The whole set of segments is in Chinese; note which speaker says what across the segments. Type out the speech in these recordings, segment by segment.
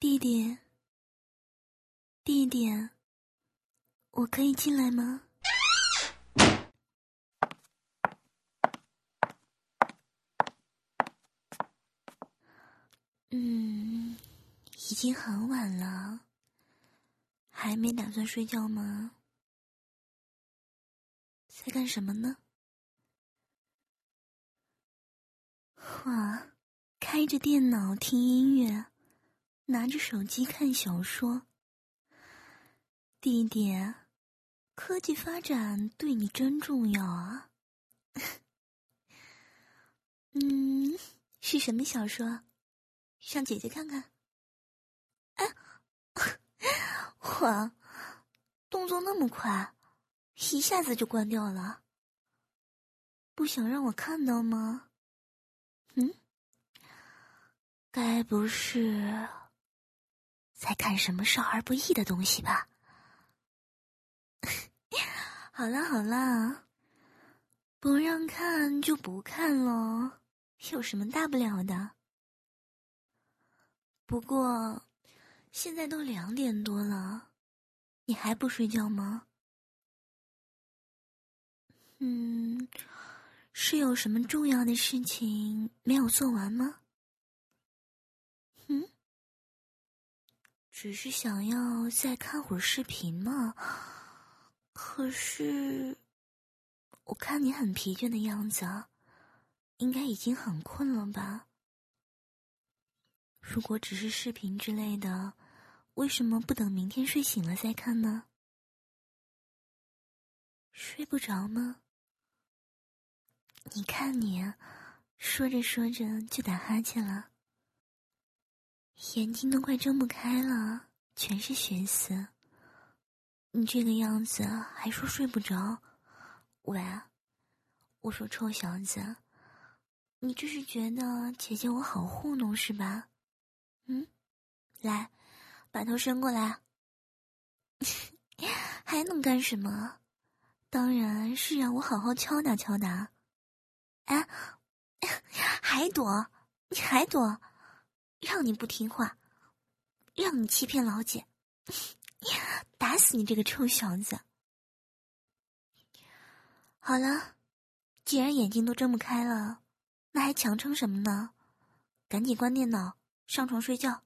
Speaker 1: 弟弟，弟弟，我可以进来吗？已经很晚了，还没打算睡觉吗？在干什么呢？哇，开着电脑听音乐，拿着手机看小说。弟弟，科技发展对你真重要啊。是什么小说？让姐姐看看。哎，哇，动作那么快，一下子就关掉了。不想让我看到吗？该不是在看什么少儿不宜的东西吧？好啦好啦，不让看就不看咯，有什么大不了的？不过现在都2点多了，你还不睡觉吗？是有什么重要的事情没有做完吗？只是想要再看会儿视频嘛。可是我看你很疲倦的样子啊，应该已经很困了吧？如果只是视频之类的，为什么不等明天睡醒了再看呢？睡不着吗？你看你，说着说着就打哈欠了，眼睛都快睁不开了，全是血丝。你这个样子还说睡不着？喂，我说臭小子，你这是觉得姐姐我好糊弄是吧？来，把头伸过来。还能干什么？当然是让我好好敲打敲打。哎，还躲？你还躲？让你不听话，让你欺骗老姐，打死你这个臭小子！好了，既然眼睛都睁不开了，那还强撑什么呢？赶紧关电脑，上床睡觉。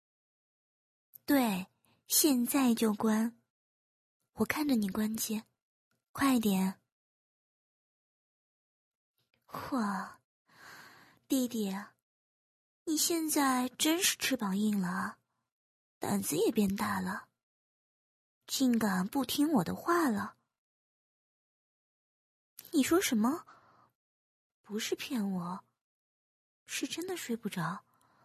Speaker 1: 对，现在就关。我看着你关机，快点！哇，弟弟，你现在真是翅膀硬了，胆子也变大了，竟敢不听我的话了。你说什么？不是骗我，是真的睡不着。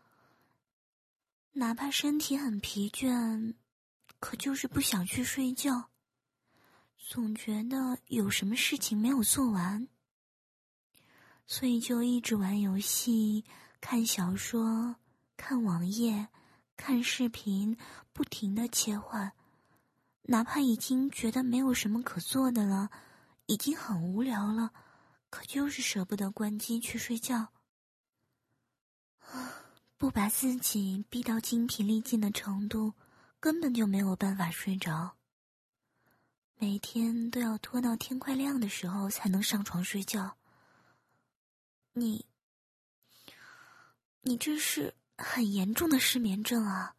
Speaker 1: 哪怕身体很疲倦，可就是不想去睡觉，总觉得有什么事情没有做完，所以就一直玩游戏、看小说、看网页、看视频，不停地切换。哪怕已经觉得没有什么可做的了，已经很无聊了，可就是舍不得关机去睡觉。不把自己逼到精疲力尽的程度，根本就没有办法睡着。每天都要拖到天快亮的时候才能上床睡觉。你这是很严重的失眠症啊！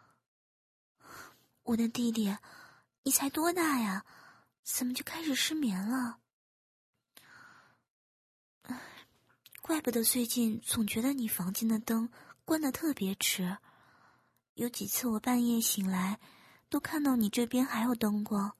Speaker 1: 我的弟弟，你才多大呀？怎么就开始失眠了？怪不得最近总觉得你房间的灯关得特别迟，有几次我半夜醒来，都看到你这边还有灯光。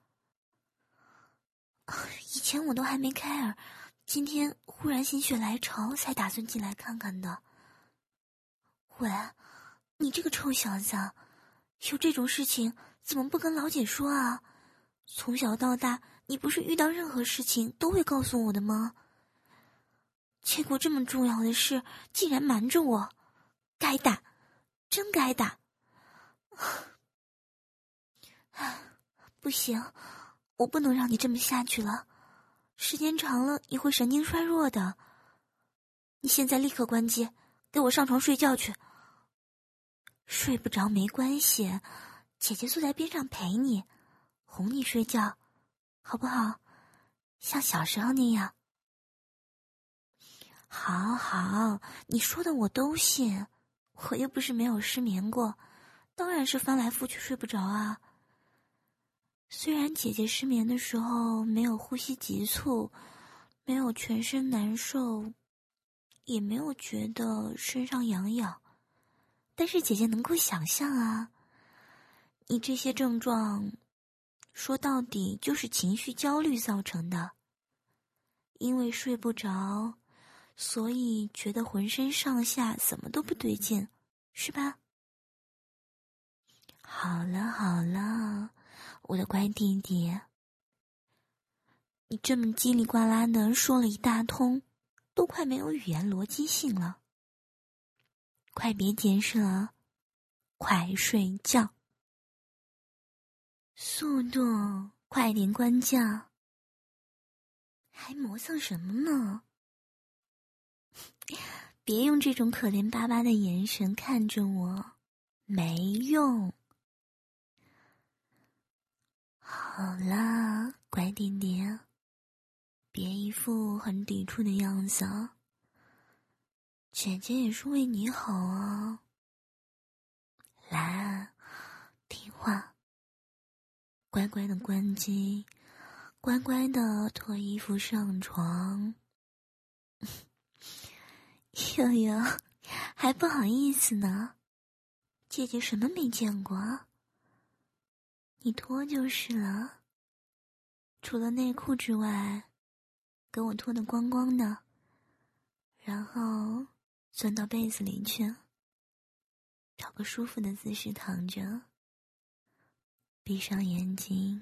Speaker 1: 以前我都还没开耳，今天忽然心血来潮，才打算进来看看的。喂，你这个臭小子，有这种事情怎么不跟老姐说啊？从小到大，你不是遇到任何事情都会告诉我的吗？结果这么重要的事竟然瞒着我，该打，真该打！不行，我不能让你这么下去了，时间长了你会神经衰弱的。你现在立刻关机，给我上床睡觉去。 睡不着没关系，姐姐坐在边上陪你，哄你睡觉，好不好？像小时候那样。好好，你说的我都信，我又不是没有失眠过，当然是翻来覆去睡不着啊。虽然姐姐失眠的时候没有呼吸急促，没有全身难受，也没有觉得身上痒痒，但是姐姐能够想象啊，你这些症状，说到底就是情绪焦虑造成的。因为睡不着，所以觉得浑身上下怎么都不对劲，是吧？好了好了，我的乖弟弟，你这么叽里呱啦的说了一大通，都快没有语言逻辑性了。快别解释了，快睡觉，速度快点关觉，还磨蹭什么呢？别用这种可怜巴巴的眼神看着我，没用。好啦，乖弟弟，别一副很抵触的样子啊。姐姐也是为你好啊。来，听话，乖乖的关机，乖乖的脱衣服上床。悠悠，还不好意思呢，姐姐什么没见过？你脱就是了，除了内裤之外，给我脱得光光的，然后钻到被子里去，找个舒服的姿势躺着，闭上眼睛。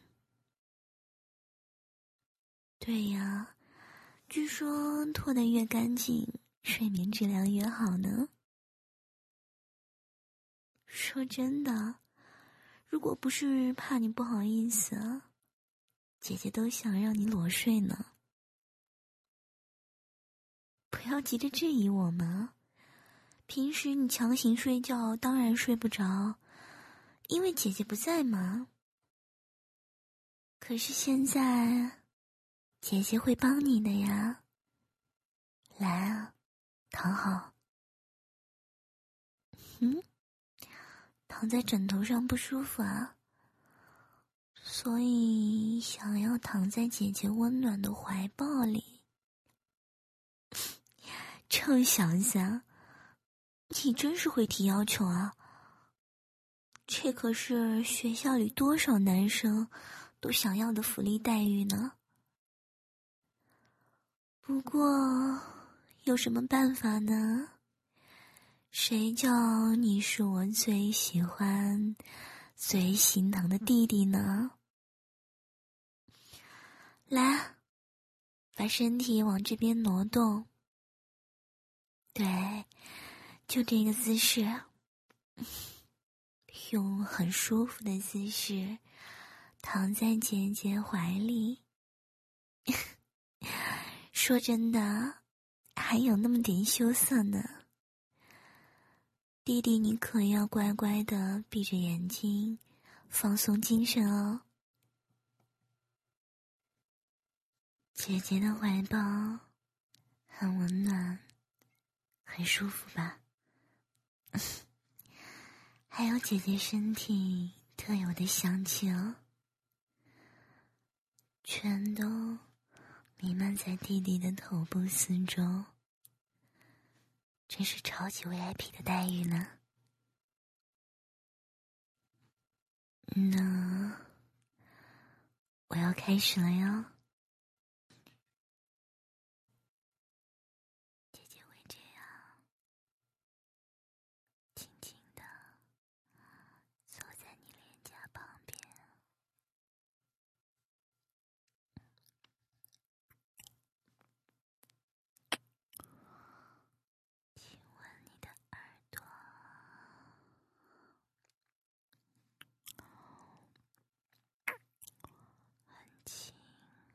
Speaker 1: 对呀，据说脱得越干净，睡眠质量越好呢。说真的，如果不是怕你不好意思，姐姐都想让你裸睡呢。不要急着质疑我嘛，平时你强行睡觉，当然睡不着，因为姐姐不在嘛。可是现在，姐姐会帮你的呀。来啊，躺好。躺在枕头上不舒服啊，所以想要躺在姐姐温暖的怀抱里。臭小子，你真是会提要求啊！这可是学校里多少男生都想要的福利待遇呢。不过，有什么办法呢？谁叫你是我最喜欢、最心疼的弟弟呢？来，把身体往这边挪动。对，就这个姿势，用很舒服的姿势躺在姐姐怀里。说真的，还有那么点羞涩呢。弟弟，你可要乖乖的闭着眼睛，放松精神哦。姐姐的怀抱很温暖，很舒服吧？还有姐姐身体特有的香气哦，全都弥漫在弟弟的头部四周，真是超级 VIP 的待遇呢。那我要开始了哟。姐姐会这样轻轻的坐在你脸颊旁边，亲吻你的耳朵，很轻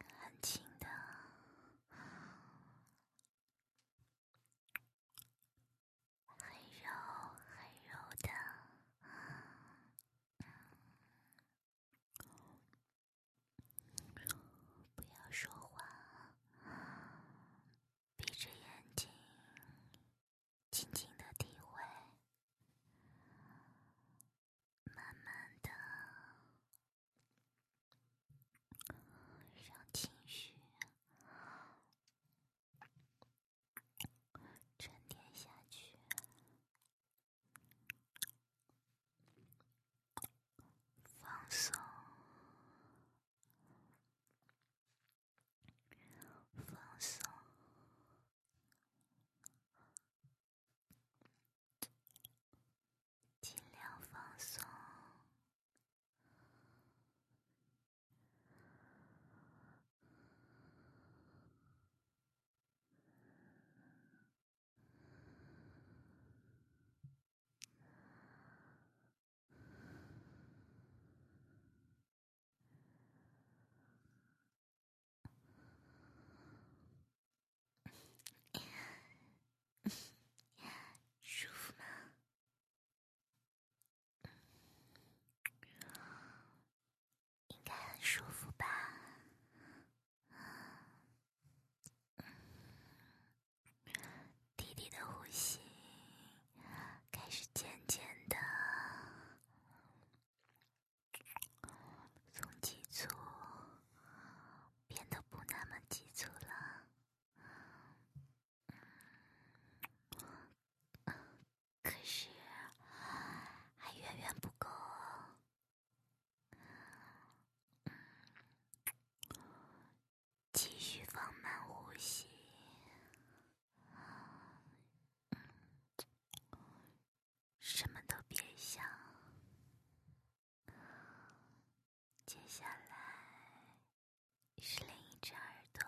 Speaker 1: 接下来是另一只耳朵，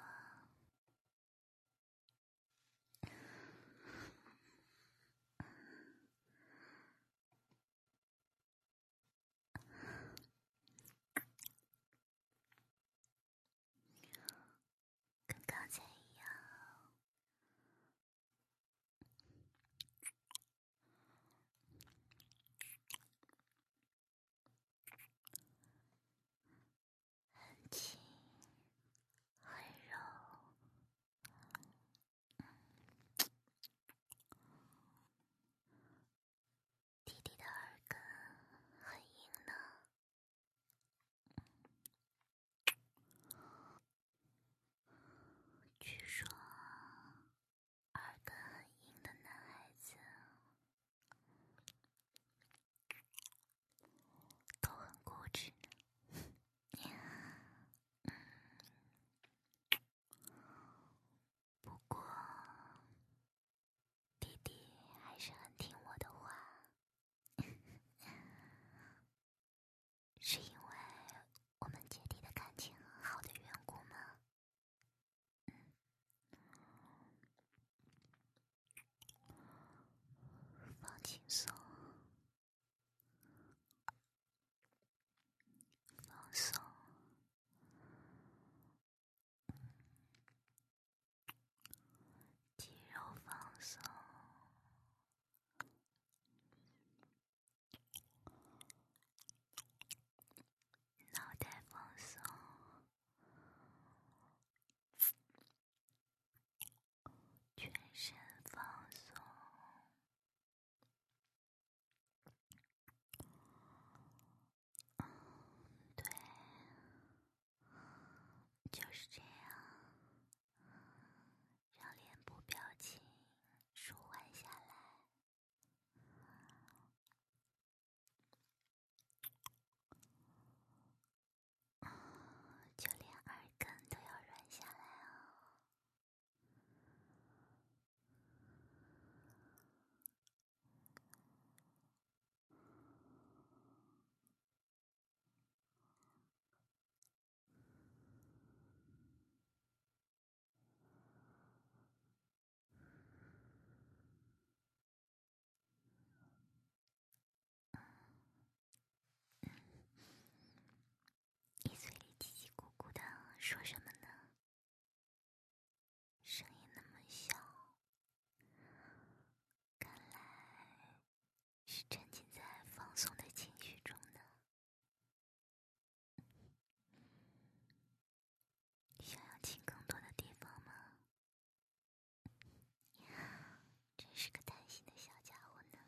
Speaker 1: 跟刚才一样，很轻很柔。弟弟的耳根很硬呢，据说耳根很硬的男孩子都很固执呢。不过弟弟还是很听我的话，是因为我们姐弟的感情很好的缘故吗？放轻松，放松，肌肉放松，脑袋放松，全身放松。对，就是这样，让脸部表情舒缓下来。就连耳根都要软下来哦。你嘴里叽叽咕咕的说什么呢？声音那么小，看来是沉浸在放松的情绪中呢。想要亲更多的地方吗？真是个贪心的小家伙呢。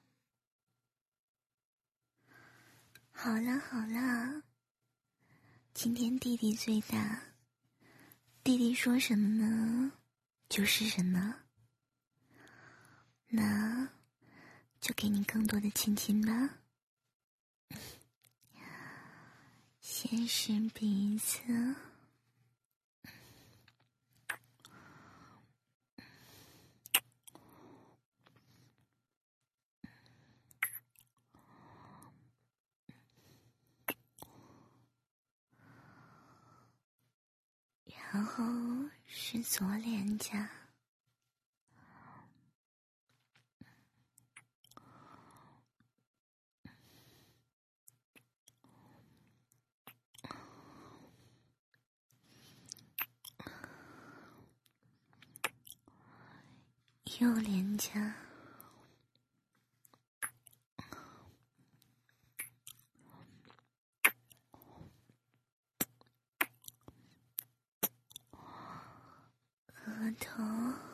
Speaker 1: 好了好了，今天弟弟最大，弟弟说什么呢就是什么，那就给你更多的亲亲吧。先是鼻子，然后是左脸颊，右脸颊，额头，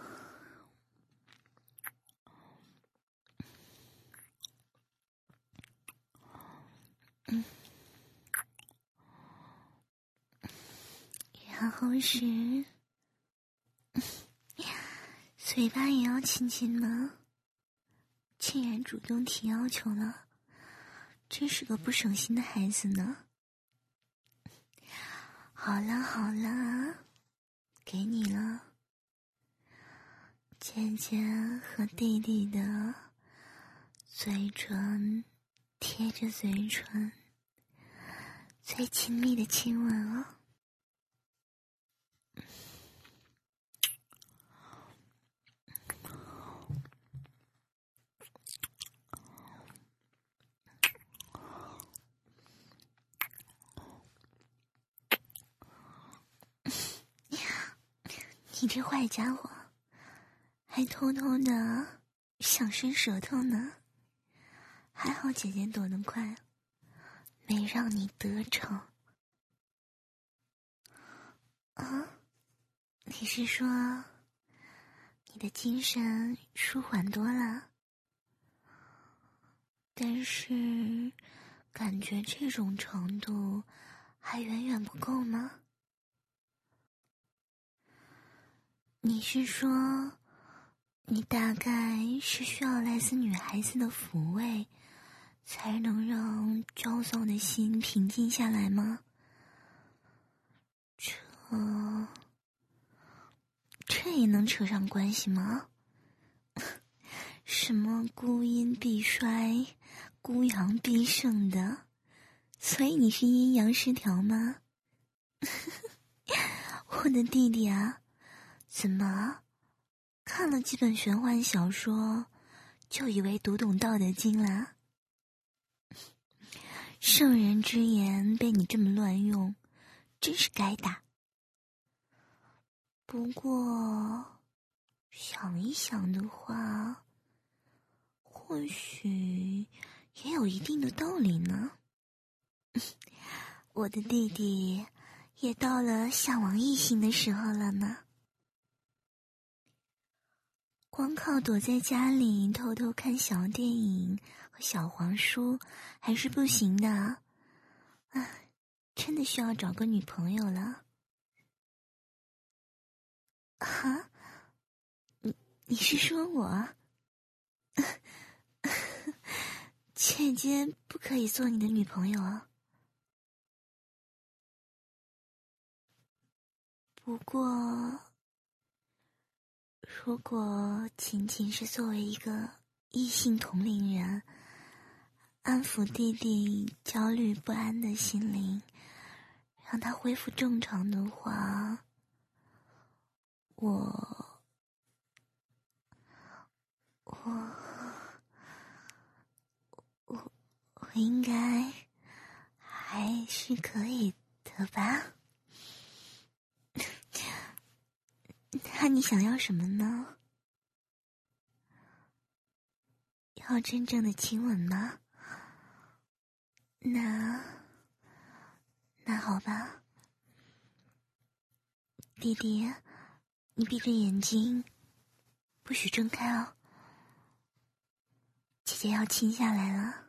Speaker 1: 然后是嘴巴也要亲亲吗？竟然主动提要求了，真是个不省心的孩子呢。好了好了，给你了。姐姐和弟弟的嘴唇贴着嘴唇， 最亲密的亲吻哦。你这坏家伙，还偷偷的想伸舌头呢。还好姐姐躲得快，没让你得逞。啊，你是说你的精神舒缓多了？但是感觉这种程度还远远不够吗？你是说你大概是需要来自女孩子的抚慰，才能让焦躁的心平静下来吗？这也能扯上关系吗？什么孤阴必衰，孤阳必盛的，所以你是阴阳失调吗？我的弟弟啊，怎么看了几本玄幻小说就以为读懂《道德经》啦？圣人之言被你这么乱用，真是该打。不过想一想的话，或许也有一定的道理呢。我的弟弟也到了向往异性的时候了呢。光靠躲在家里偷偷看小电影和小黄书还是不行的，真的需要找个女朋友了。啊？你是说我？姐姐不可以做你的女朋友啊。不过，如果仅仅是作为一个异性同龄人，安抚弟弟焦虑不安的心灵，让他恢复正常的话，我应该还是可以的吧？那你想要什么呢？要真正的亲吻吗？那好吧，弟弟，你闭着眼睛，不许睁开哦。姐姐要亲下来了。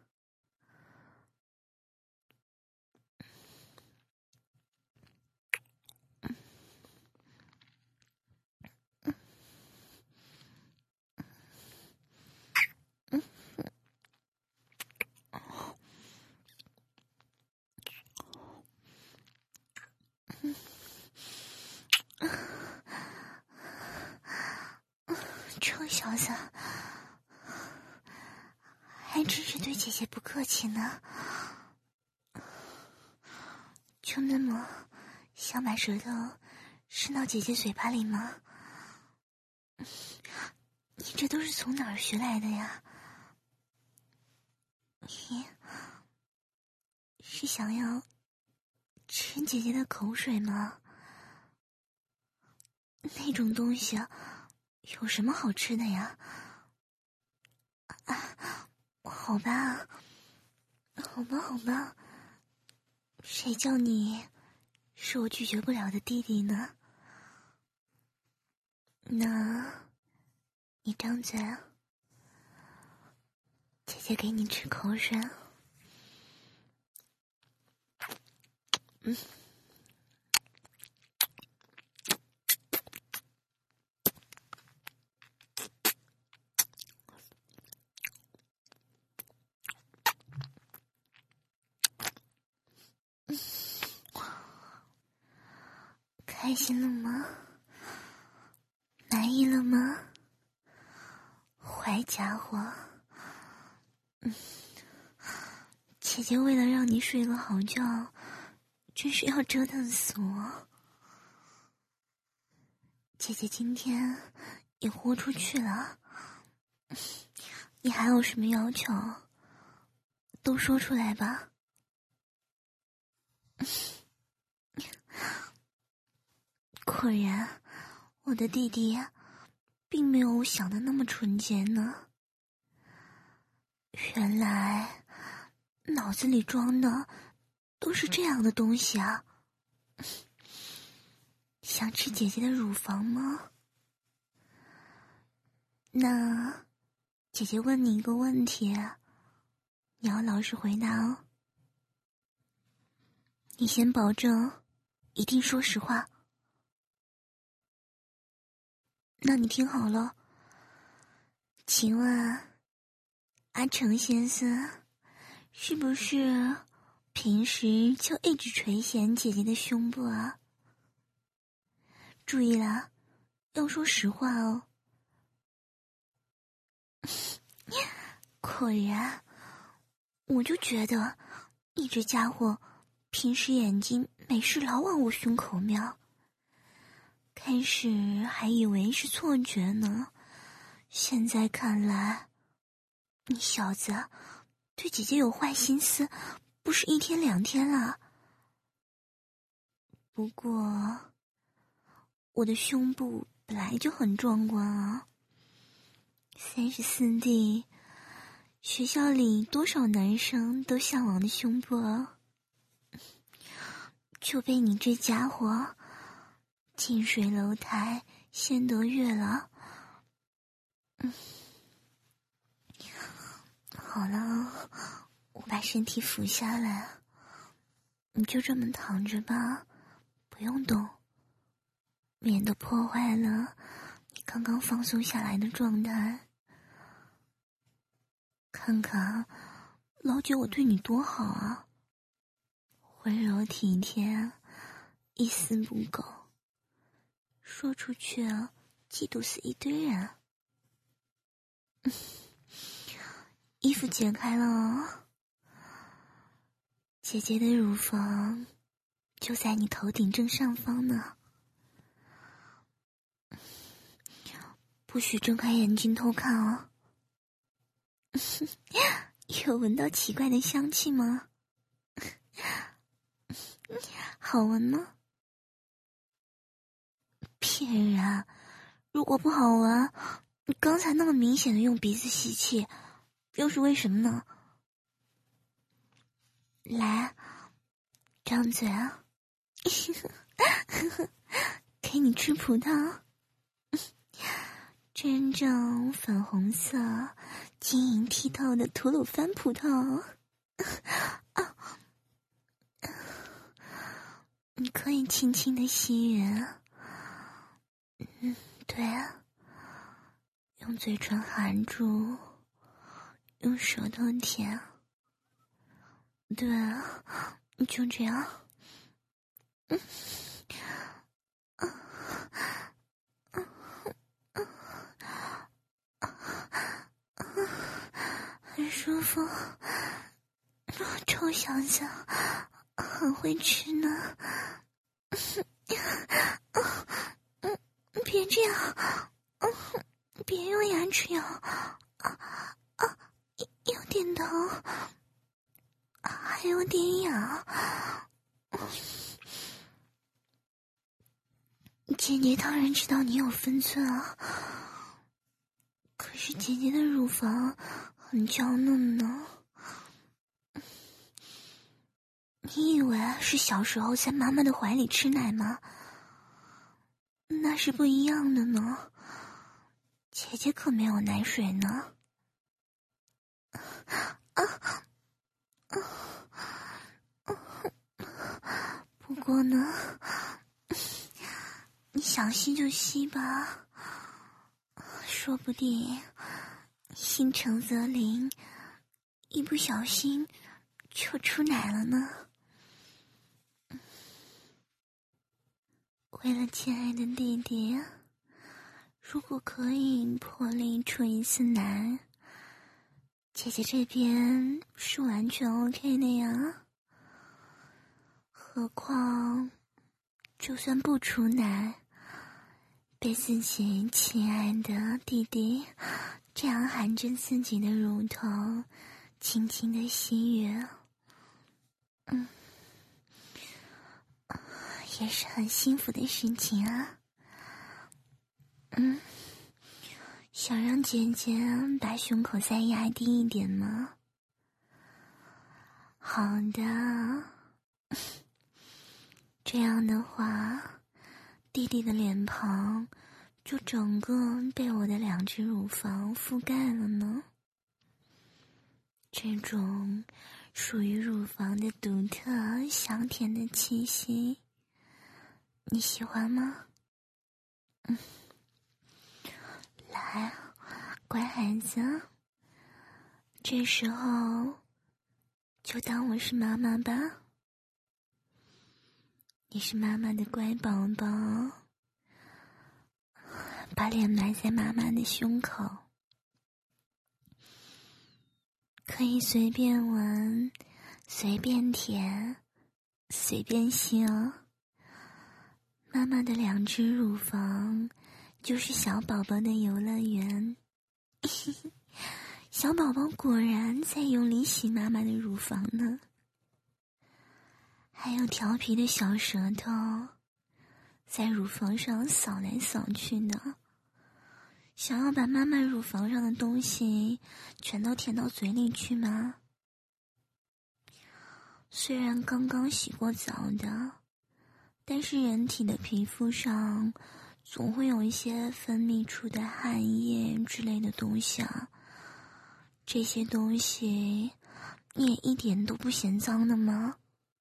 Speaker 1: 臭小子，还真是对姐姐不客气呢。就那么想把舌头伸到姐姐嘴巴里吗？你这都是从哪儿学来的呀？你是想要吃姐姐的口水吗？那种东西有什么好吃的呀？好吧，好吧，谁叫你是我拒绝不了的弟弟呢？那你张嘴，姐姐给你吃口水。开心了吗？满意了吗？坏家伙！姐姐为了让你睡个好觉， 真是要折腾死我。姐姐今天也豁出去了，你还有什么要求？都说出来吧。果然，我的弟弟并没有我想的那么纯洁呢。原来脑子里装的都是这样的东西啊！想吃姐姐的乳房吗？那姐姐问你一个问题，你要老实回答哦。你先保证一定说实话。那你听好了，请问阿成先生是不是平时就一直垂涎姐姐的胸部啊？注意啦，要说实话哦。果然，我就觉得你这家伙平时眼睛没事老往我胸口瞄，开始还以为是错觉呢，现在看来，你小子对姐姐有坏心思，不是一天两天了。不过，我的胸部本来就很壮观啊，34D，学校里多少男生都向往的胸部啊，就被你这家伙近水楼台先得月了。好了，我把身体俯下来，你就这么躺着吧，不用动，免得破坏了你刚刚放松下来的状态。看看老姐我对你多好啊，温柔体贴，一丝不苟，说出去嫉妒死一堆人。衣服解开了哦，姐姐的乳房就在你头顶正上方呢，不许睁开眼睛偷看哦。有闻到奇怪的香气吗？好闻吗？骗人啊！如果不好闻，你刚才那么明显的用鼻子吸气，又是为什么呢？来，张嘴啊！给你吃葡萄，真正粉红色、晶莹剔透的吐鲁番葡萄。啊！你可以轻轻的吸吮。对啊，用嘴唇含住，用舌头舔。对啊，你就这样。很舒服，臭小子，很会吃呢。别这样，别用牙齿咬，有点疼，还有点痒。姐姐当然知道你有分寸啊，可是姐姐的乳房很娇嫩呢。你以为是小时候在妈妈的怀里吃奶吗？那是不一样的呢，姐姐可没有奶水呢。不过呢，你想吸就吸吧，说不定心诚则灵，一不小心就出奶了呢。为了亲爱的弟弟，如果可以破例出一次奶，姐姐这边是完全 OK 的呀。 何况，就算不出奶，被自己亲爱的弟弟这样含着自己的乳头，轻轻的吸吮，也是很幸福的事情啊。想让姐姐把胸口再压低一点吗？好的，这样的话，弟弟的脸庞就整个被我的2只乳房覆盖了呢。这种属于乳房的独特香甜的气息，你喜欢吗？来，乖孩子，这时候就当我是妈妈吧。你是妈妈的乖宝宝，把脸埋在妈妈的胸口，可以随便闻，随便舔，随便吸哦。妈妈的2只乳房就是小宝宝的游乐园。小宝宝果然在用力吸妈妈的乳房呢。还有调皮的小舌头在乳房上扫来扫去的，想要把妈妈乳房上的东西全都填到嘴里去吗？虽然刚刚洗过澡的，但是人体的皮肤上总会有一些分泌出的汗液之类的东西啊，这些东西你也一点都不嫌脏的吗？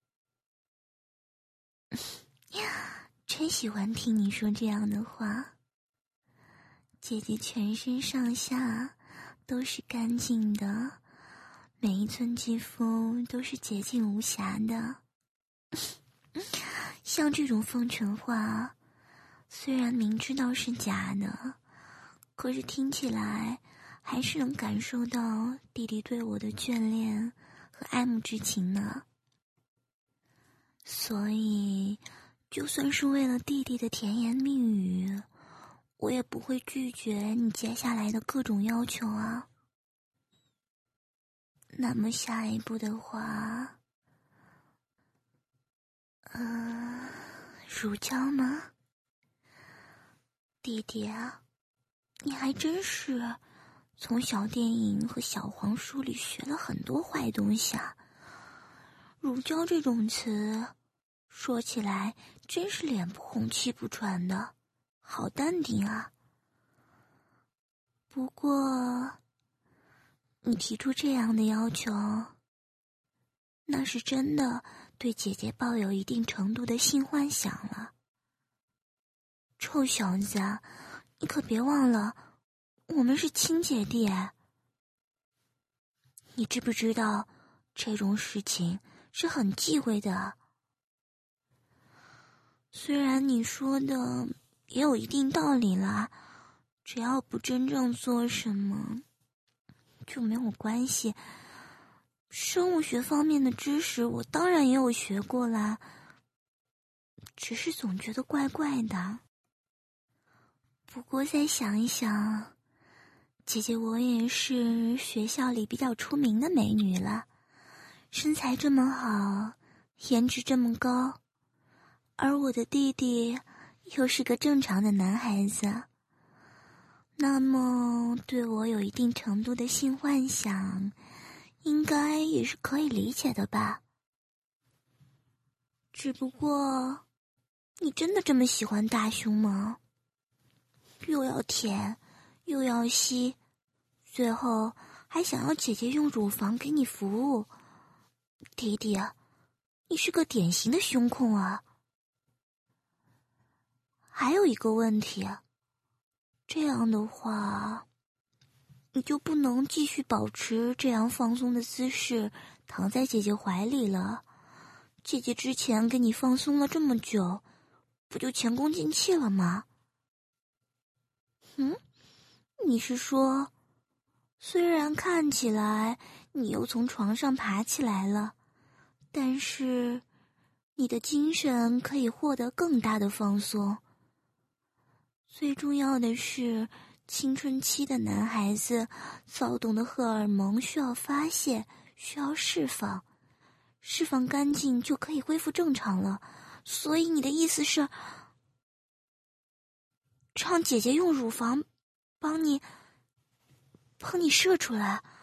Speaker 1: 真喜欢听你说这样的话。姐姐全身上下都是干净的，每一寸肌肤都是洁净无瑕的。像这种奉承话，虽然明知道是假的，可是听起来还是能感受到弟弟对我的眷恋和爱慕之情呢。所以就算是为了弟弟的甜言蜜语，我也不会拒绝你接下来的各种要求啊。那么下一步的话，乳胶吗？弟弟啊，你还真是从小电影和小黄书里学了很多坏东西啊。乳胶这种词，说起来真是脸不红气不喘的，好淡定啊。不过，你提出这样的要求，那是真的对姐姐抱有一定程度的性幻想了。臭小子，你可别忘了，我们是亲姐弟。你知不知道，这种事情是很忌讳的。虽然你说的也有一定道理啦，只要不真正做什么，就没有关系。生物学方面的知识我当然也有学过啦，只是总觉得怪怪的。不过再想一想，姐姐我也是学校里比较出名的美女了，身材这么好，颜值这么高，而我的弟弟又是个正常的男孩子，那么对我有一定程度的性幻想，应该也是可以理解的吧。只不过，你真的这么喜欢大胸吗？又要舔，又要吸，最后还想要姐姐用乳房给你服务。弟弟啊，你是个典型的胸控啊。还有一个问题，这样的话，你就不能继续保持这样放松的姿势躺在姐姐怀里了。姐姐之前给你放松了这么久，不就前功尽弃了吗？你是说，虽然看起来你又从床上爬起来了，但是你的精神可以获得更大的放松。最重要的是，青春期的男孩子躁动的荷尔蒙需要发泄，需要释放，释放干净就可以恢复正常了。所以你的意思是，让姐姐用乳房帮你射出来？